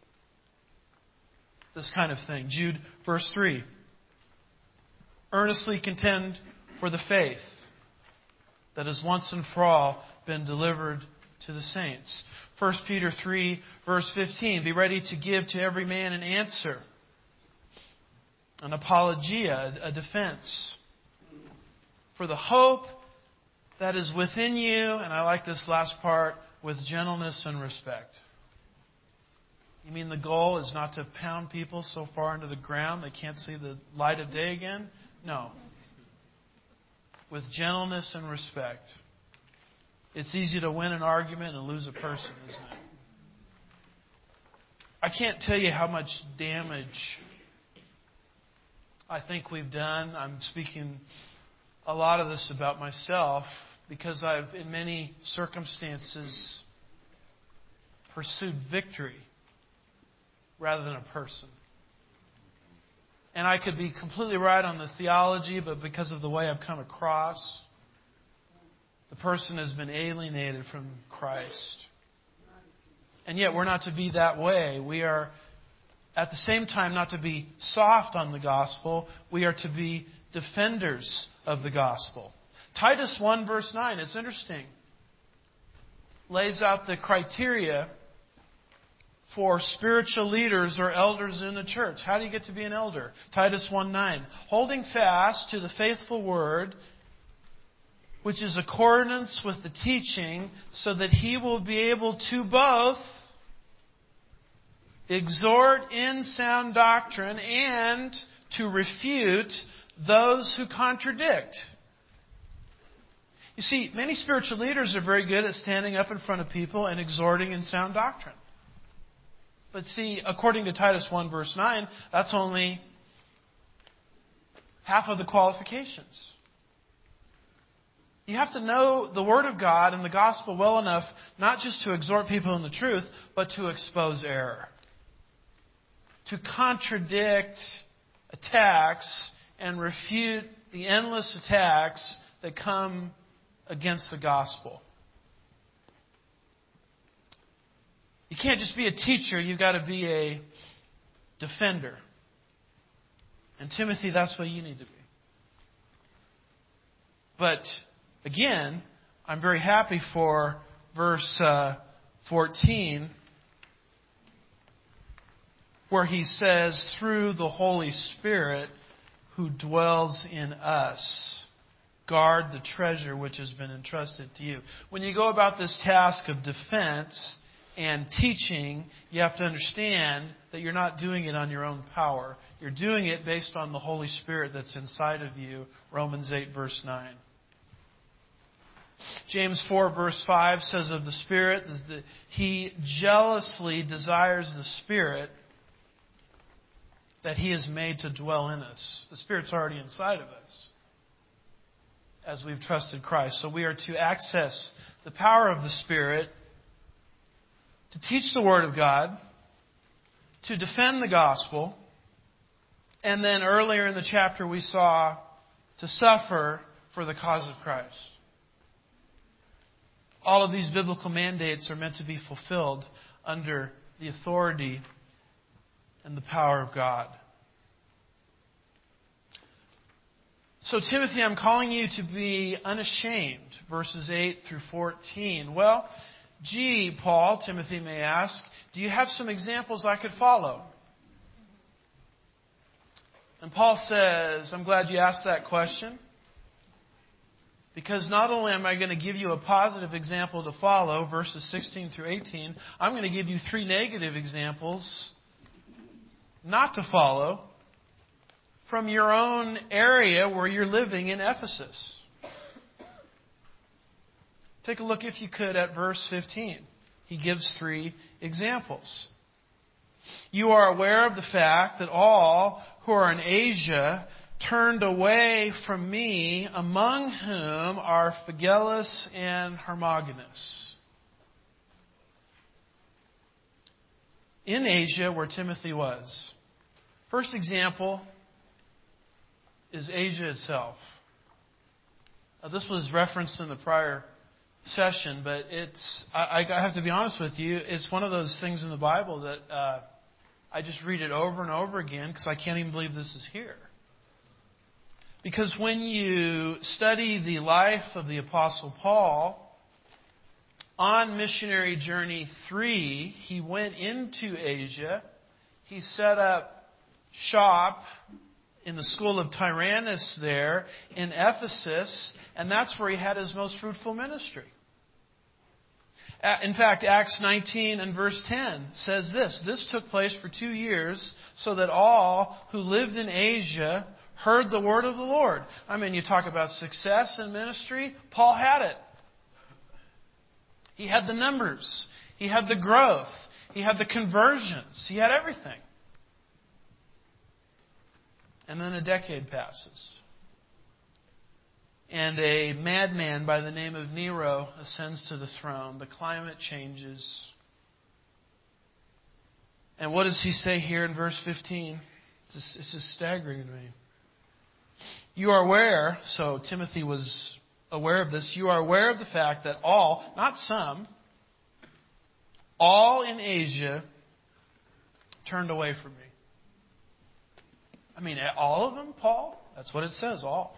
this kind of thing. Jude, verse 3. Earnestly contend for the faith that has once and for all been delivered to the saints. 1 Peter 3, verse 15. Be ready to give to every man an answer, an apologia, a defense, for the hope that is within you, and I like this last part, with gentleness and respect. You mean the goal is not to pound people so far into the ground they can't see the light of day again? No. With gentleness and respect. It's easy to win an argument and lose a person, isn't it? I can't tell you how much damage I think we've done. I'm speaking a lot of this about myself because I've, in many circumstances, pursued victory rather than a person. And I could be completely right on the theology, but because of the way I've come across, the person has been alienated from Christ. And yet we're not to be that way. We are, at the same time, not to be soft on the gospel. We are to be defenders of the gospel. Titus 1 verse 9, it's interesting, lays out the criteria for spiritual leaders or elders in the church. How do you get to be an elder? Titus 1:9. Holding fast to the faithful word, which is accordance with the teaching, so that he will be able to both exhort in sound doctrine and to refute those who contradict. You see, many spiritual leaders are very good at standing up in front of people and exhorting in sound doctrine. But see, according to Titus 1 verse 9, that's only half of the qualifications. You have to know the Word of God and the gospel well enough, not just to exhort people in the truth, but to expose error. To contradict attacks and refute the endless attacks that come against the gospel. You can't just be a teacher, you've got to be a defender. And Timothy, that's what you need to be. But again, I'm very happy for verse 14, where he says, through the Holy Spirit who dwells in us, guard the treasure which has been entrusted to you. When you go about this task of defense and teaching, you have to understand that you're not doing it on your own power. You're doing it based on the Holy Spirit that's inside of you. Romans 8 verse 9. James 4 verse 5 says of the Spirit that He jealously desires the Spirit that He has made to dwell in us. The Spirit's already inside of us as we've trusted Christ. So we are to access the power of the Spirit to teach the Word of God, to defend the gospel, and then earlier in the chapter we saw to suffer for the cause of Christ. All of these biblical mandates are meant to be fulfilled under the authority and the power of God. So, Timothy, I'm calling you to be unashamed, verses 8 through 14. Well, gee, Paul, Timothy may ask, do you have some examples I could follow? And Paul says, I'm glad you asked that question. Because not only am I going to give you a positive example to follow, verses 16 through 18, I'm going to give you 3 negative examples not to follow from your own area where you're living in Ephesus. Take a look, if you could, at verse 15. He gives 3 examples. You are aware of the fact that all who are in Asia turned away from me, among whom are Phygelus and Hermogenes. In Asia, where Timothy was. First example is Asia itself. Now, this was referenced in the prior session, but I have to be honest with you, it's one of those things in the Bible that I just read it over and over again because I can't even believe this is here. Because when you study the life of the Apostle Paul, on missionary journey 3, he went into Asia. He set up shop in the school of Tyrannus there in Ephesus, and that's where he had his most fruitful ministry. In fact, Acts 19 and verse 10 says this. This took place for 2 years so that all who lived in Asia heard the word of the Lord. I mean, you talk about success in ministry. Paul had it. He had the numbers. He had the growth. He had the conversions. He had everything. And then a decade passes. And a madman by the name of Nero ascends to the throne. The climate changes. And what does he say here in verse 15? It's just staggering to me. You are aware, so Timothy was aware of this, you are aware of the fact that all, not some, all in Asia turned away from me. I mean, all of them, Paul? That's what it says, all.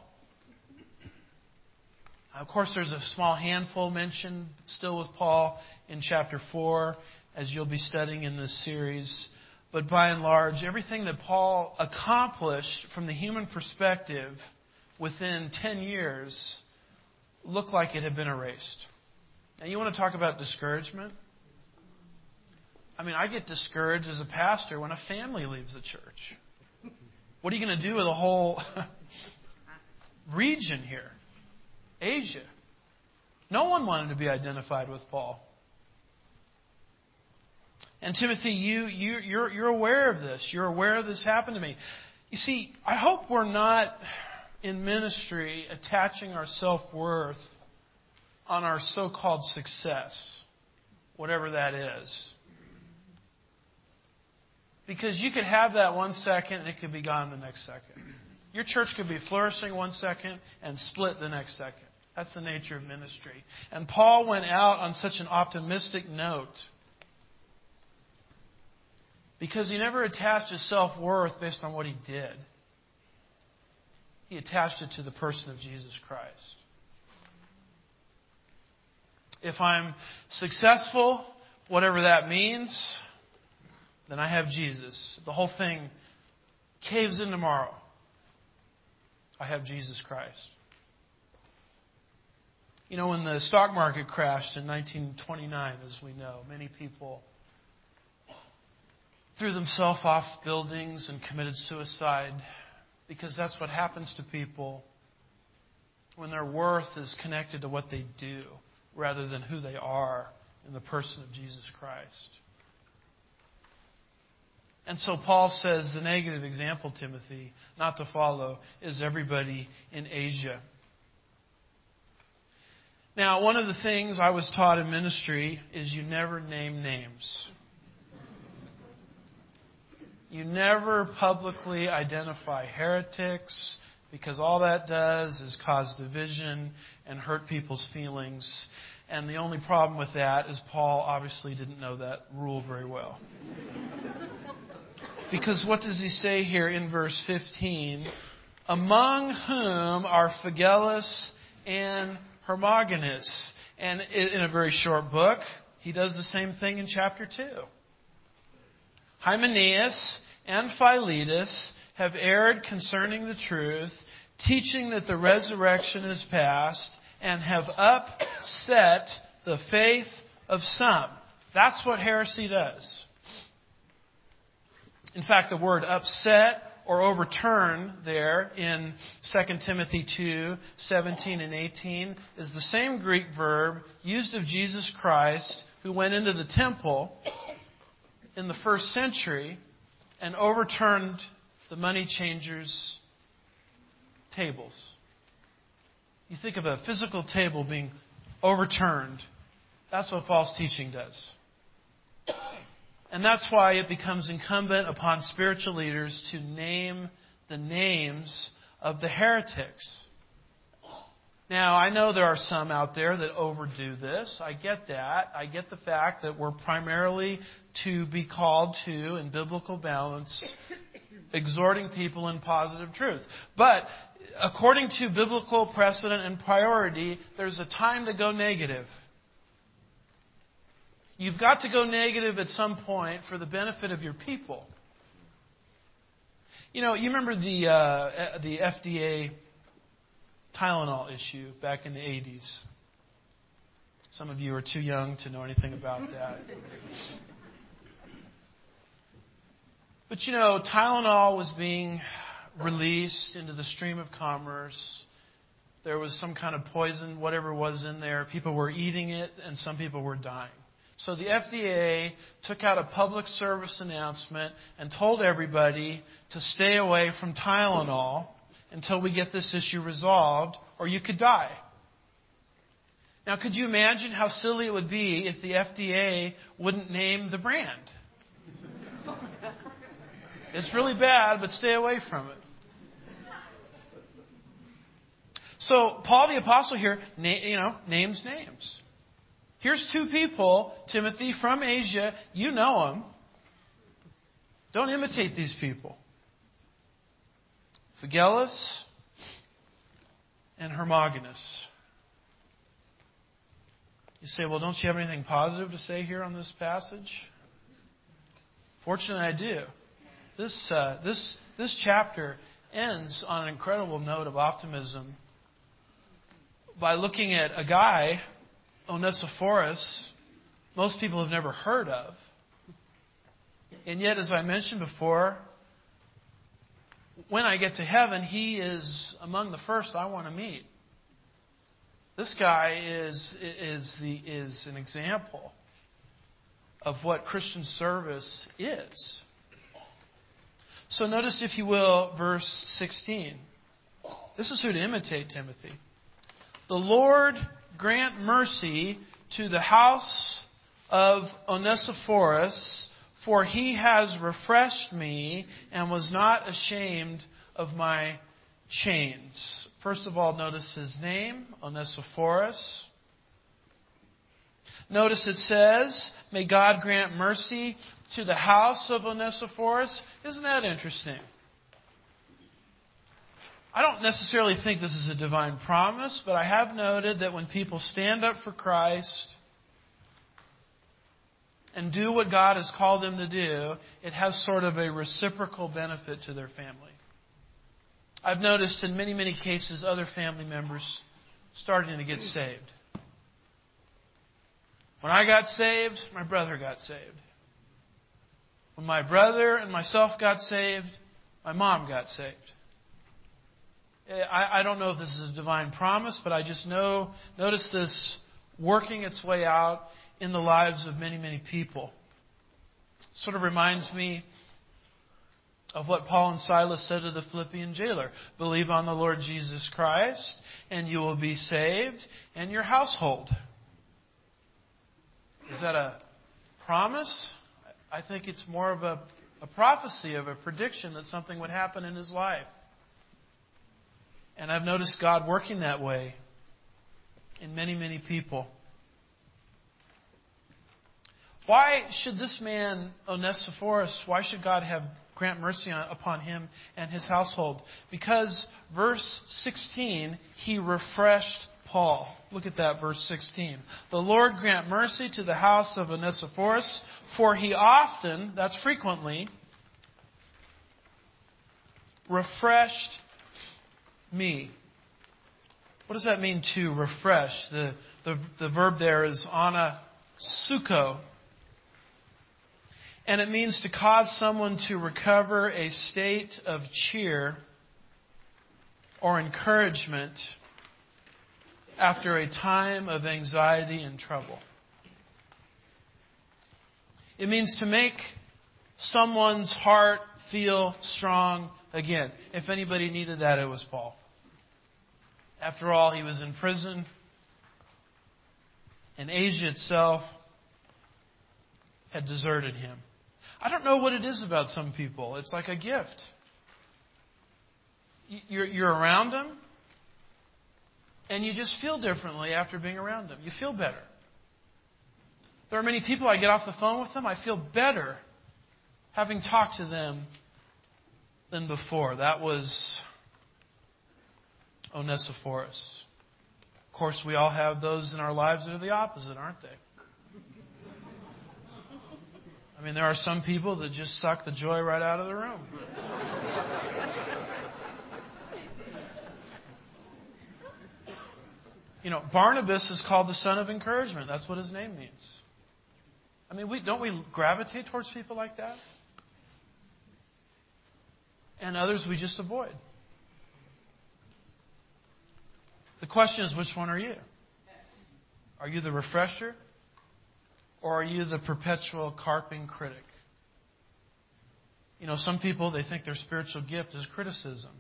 Of course, there's a small handful mentioned still with Paul in chapter 4, as you'll be studying in this series. But by and large, everything that Paul accomplished from the human perspective within 10 years looked like it had been erased. Now, you want to talk about discouragement? I mean, I get discouraged as a pastor when a family leaves the church. What are you going to do with the whole region here? Asia. No one wanted to be identified with Paul. And Timothy, you're aware of this. You're aware this happened to me. You see, I hope we're not in ministry attaching our self-worth on our so-called success, whatever that is. Because you could have that 1 second and it could be gone the next second. Your church could be flourishing 1 second and split the next second. That's the nature of ministry. And Paul went out on such an optimistic note because he never attached his self-worth based on what he did. He attached it to the person of Jesus Christ. If I'm successful, whatever that means, then I have Jesus. The whole thing caves in tomorrow. I have Jesus Christ. You know, when the stock market crashed in 1929, as we know, many people threw themselves off buildings and committed suicide because that's what happens to people when their worth is connected to what they do rather than who they are in the person of Jesus Christ. And so Paul says the negative example, Timothy, not to follow, is everybody in Asia. Now, one of the things I was taught in ministry is you never name names. You never publicly identify heretics, because all that does is cause division and hurt people's feelings. And the only problem with that is Paul obviously didn't know that rule very well. Because what does he say here in verse 15? Among whom are Phygellus and Hermogenes. And in a very short book, he does the same thing in chapter 2. Hymenaeus and Philetus have erred concerning the truth, teaching that the resurrection is past, and have upset the faith of some. That's what heresy does. In fact, the word upset or overturn there in 2 Timothy 2, 17 and 18 is the same Greek verb used of Jesus Christ, who went into the temple in the first century and overturned the money changers' tables. You think of a physical table being overturned. That's what false teaching does. And that's why it becomes incumbent upon spiritual leaders to name the names of the heretics. Now, I know there are some out there that overdo this. I get that. I get the fact that we're primarily to be called to, in biblical balance, exhorting people in positive truth. But according to biblical precedent and priority, there's a time to go negative. You've got to go negative at some point for the benefit of your people. You know, you remember the FDA Tylenol issue back in the 80s. Some of you are too young to know anything about that. But you know, Tylenol was being released into the stream of commerce. There was some kind of poison, whatever was in there. People were eating it, and some people were dying. So the FDA took out a public service announcement and told everybody to stay away from Tylenol until we get this issue resolved, or you could die. Now, could you imagine how silly it would be if the FDA wouldn't name the brand? It's really bad, but stay away from it. So Paul the Apostle here, names names. Here's two people, Timothy, from Asia. You know them. Don't imitate these people. Phygellus and Hermogenes. You say, well, don't you have anything positive to say here on this passage? Fortunately, I do. This chapter ends on an incredible note of optimism by looking at a guy, Onesiphorus, most people have never heard of. And yet, as I mentioned before, when I get to heaven, he is among the first I want to meet. This guy is an example of what Christian service is. So notice, if you will, verse 16. This is who to imitate, Timothy. The Lord grant mercy to the house of Onesiphorus, for he has refreshed me and was not ashamed of my chains. First of all, notice his name, Onesiphorus. Notice it says, may God grant mercy to the house of Onesiphorus. Isn't that interesting? I don't necessarily think this is a divine promise, but I have noted that when people stand up for Christ and do what God has called them to do, it has sort of a reciprocal benefit to their family. I've noticed in many, many cases other family members starting to get saved. When I got saved, my brother got saved. When my brother and myself got saved, my mom got saved. I don't know if this is a divine promise, but I just notice this working its way out in the lives of many, many people. Sort of reminds me of what Paul and Silas said to the Philippian jailer. Believe on the Lord Jesus Christ, and you will be saved, and your household. Is that a promise? I think it's more of a prophecy, of a prediction that something would happen in his life. And I've noticed God working that way in many, many people. Why should this man, Onesiphorus, why should God grant mercy upon him and his household? Because verse 16, he refreshed Paul. Look at that, verse 16. The Lord grant mercy to the house of Onesiphorus, for he often, that's frequently, refreshed me. What does that mean, to refresh? The verb there is anasuko. And it means to cause someone to recover a state of cheer or encouragement after a time of anxiety and trouble. It means to make someone's heart feel strong again. If anybody needed that, it was Paul. After all, he was in prison, and Asia itself had deserted him. I don't know what it is about some people. It's like a gift. You're around them, and you just feel differently after being around them. You feel better. There are many people, I get off the phone with them, I feel better having talked to them than before. That was Onesiphorus. Of course, we all have those in our lives that are the opposite, aren't they? I mean, there are some people that just suck the joy right out of the room. You know, Barnabas is called the son of encouragement. That's what his name means. I mean, don't we gravitate towards people like that? And others we just avoid. The question is, which one are you? Are you the refresher? Or are you the perpetual carping critic? You know, some people, they think their spiritual gift is criticism.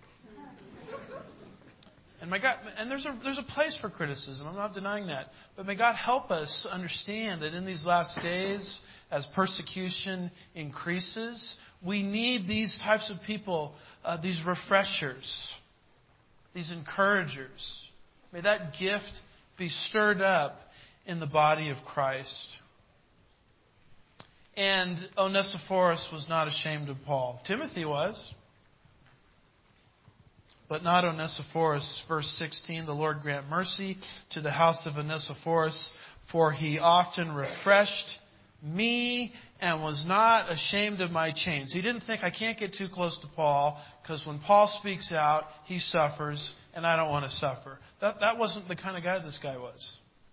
And there's a place for criticism. I'm not denying that. But may God help us understand that in these last days, as persecution increases, we need these types of people, these refreshers, these encouragers. May that gift be stirred up in the body of Christ. And Onesiphorus was not ashamed of Paul. Timothy was. But not Onesiphorus. Verse 16, the Lord grant mercy to the house of Onesiphorus, for he often refreshed me and was not ashamed of my chains. He didn't think, I can't get too close to Paul, because when Paul speaks out, he suffers, and I don't want to suffer. That wasn't the kind of guy this guy was.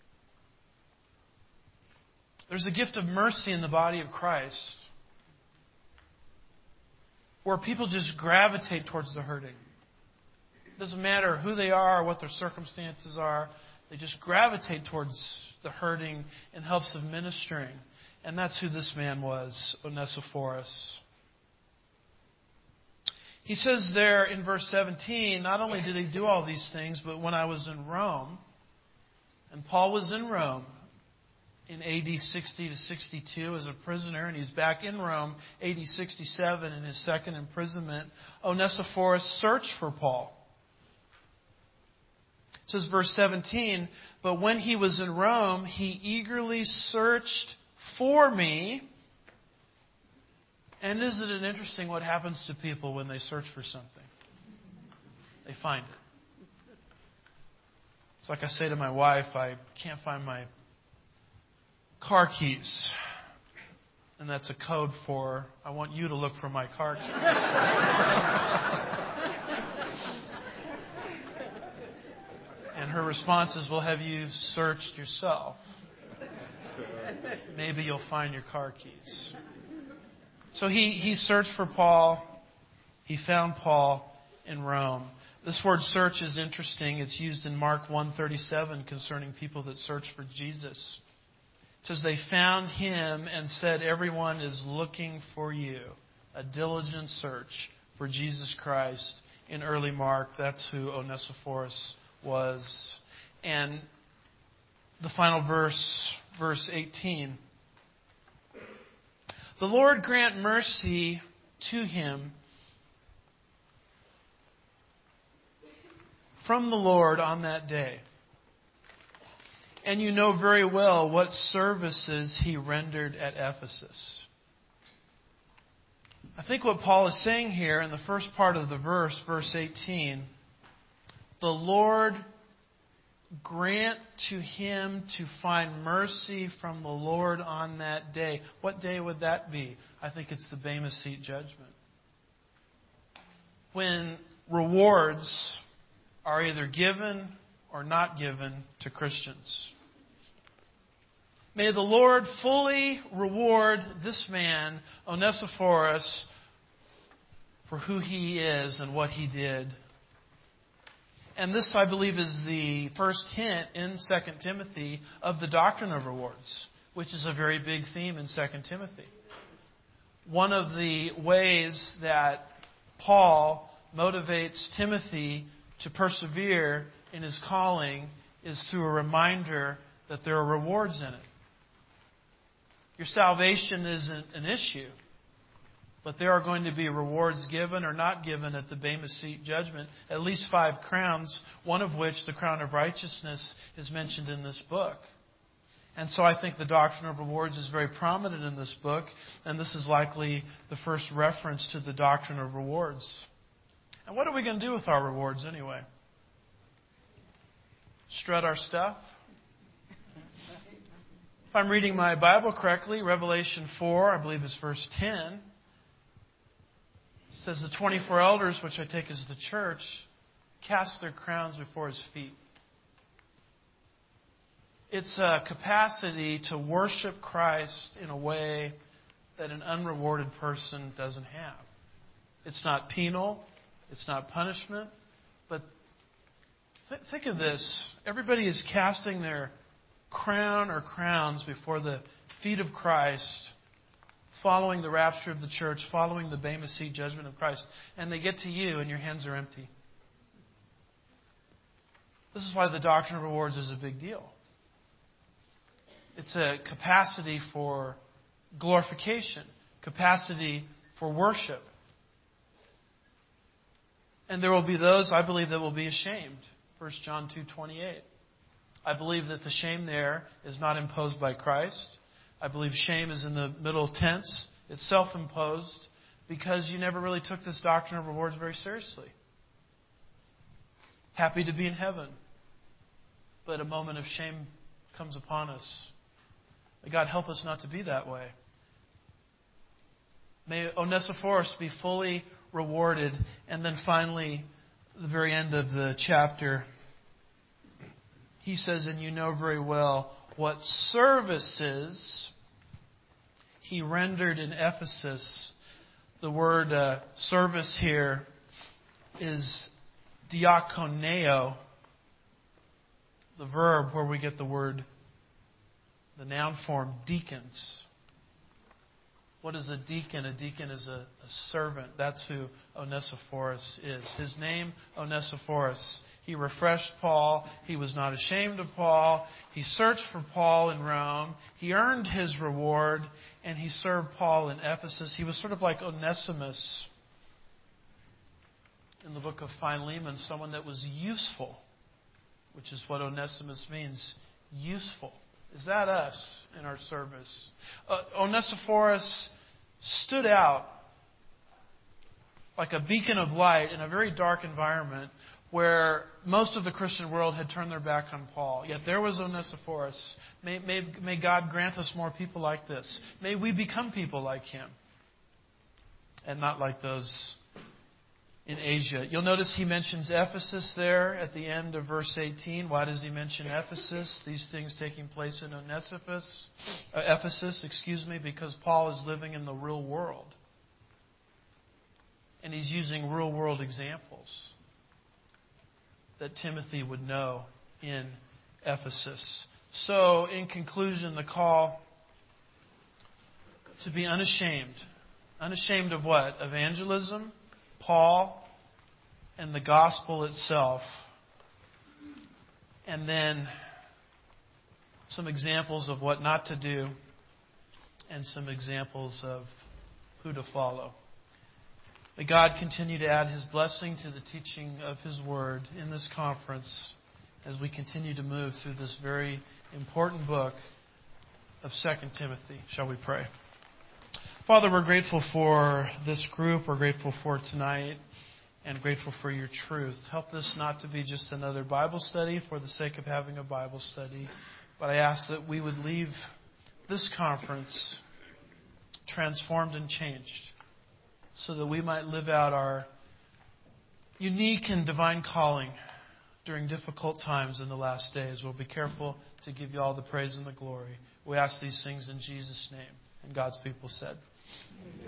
There's a gift of mercy in the body of Christ, where people just gravitate towards the hurting. It doesn't matter who they are or what their circumstances are. They just gravitate towards the hurting in hopes of ministering. And that's who this man was, Onesiphorus. He says there in verse 17, not only did he do all these things, but when I was in Rome, and Paul was in Rome in AD 60 to 62 as a prisoner, and he's back in Rome AD 67 in his second imprisonment, Onesiphorus searched for Paul. It says verse 17, but when he was in Rome, he eagerly searched for me. And isn't it interesting what happens to people when they search for something? They find it. It's like I say to my wife, I can't find my car keys. And that's a code for, I want you to look for my car keys. And her response is, well, have you searched yourself? Maybe you'll find your car keys. So he searched for Paul. He found Paul in Rome. This word search is interesting. It's used in Mark 1:37 concerning people that search for Jesus. It says they found him and said, everyone is looking for you. A diligent search for Jesus Christ in early Mark. That's who Onesiphorus was. And the final verse, verse 18. The Lord grant mercy to him from the Lord on that day. And you know very well what services he rendered at Ephesus. I think what Paul is saying here in the first part of the verse, verse 18, the Lord grant to him to find mercy from the Lord on that day. What day would that be? I think it's the Bema Seat judgment. When rewards are either given or not given to Christians. May the Lord fully reward this man, Onesiphorus, for who he is and what he did. And this, I believe, is the first hint in 2 Timothy of the doctrine of rewards, which is a very big theme in 2 Timothy. One of the ways that Paul motivates Timothy to persevere in his calling is through a reminder that there are rewards in it. Your salvation isn't an issue, but there are going to be rewards given or not given at the Bema Seat judgment. At least 5 crowns, one of which, the crown of righteousness, is mentioned in this book. And so I think the doctrine of rewards is very prominent in this book, and this is likely the first reference to the doctrine of rewards. And what are we going to do with our rewards anyway? Strut our stuff? If I'm reading my Bible correctly, Revelation 4, I believe is verse 10, says the 24 elders, which I take as the church, cast their crowns before his feet. It's a capacity to worship Christ in a way that an unrewarded person doesn't have. It's not penal. It's not punishment. But think of this. Everybody is casting their crown or crowns before the feet of Christ, following the rapture of the church, following the Bema Seat judgment of Christ. And they get to you and your hands are empty. This is why the doctrine of rewards is a big deal. It's a capacity for glorification, capacity for worship. And there will be those, I believe, that will be ashamed. 1 John 2:28. I believe that the shame there is not imposed by Christ. I believe shame is in the middle tense. It's self-imposed because you never really took this doctrine of rewards very seriously. Happy to be in heaven, but a moment of shame comes upon us. May God help us not to be that way. May Onesiphorus be fully rewarded. And then finally, the very end of the chapter, he says, and you know very well what services he rendered in Ephesus. The word service here is diakoneo, the verb where we get the word, the noun form, deacons. What is a deacon? A deacon is a servant. That's who Onesiphorus is. His name, Onesiphorus. He refreshed Paul. He was not ashamed of Paul. He searched for Paul in Rome. He earned his reward, and he served Paul in Ephesus. He was sort of like Onesimus in the book of Philemon, someone that was useful, which is what Onesimus means, useful. Is that us in our service? Onesiphorus stood out like a beacon of light in a very dark environment where most of the Christian world had turned their back on Paul. Yet there was Onesiphorus. May God grant us more people like this. May we become people like him and not like those in Asia. You'll notice he mentions Ephesus there at the end of verse 18. Why does he mention Ephesus? These things taking place in Ephesus, because Paul is living in the real world. And he's using real world examples that Timothy would know in Ephesus. So, in conclusion, the call to be unashamed. Unashamed of what? Evangelism, Paul and the gospel itself, and then some examples of what not to do, and some examples of who to follow. May God continue to add His blessing to the teaching of His Word in this conference as we continue to move through this very important book of 2 Timothy. Shall we pray? Father, we're grateful for this group. We're grateful for tonight and grateful for your truth. Help this not to be just another Bible study for the sake of having a Bible study, but I ask that we would leave this conference transformed and changed so that we might live out our unique and divine calling during difficult times in the last days. We'll be careful to give you all the praise and the glory. We ask these things in Jesus' name. And God's people said, Amen.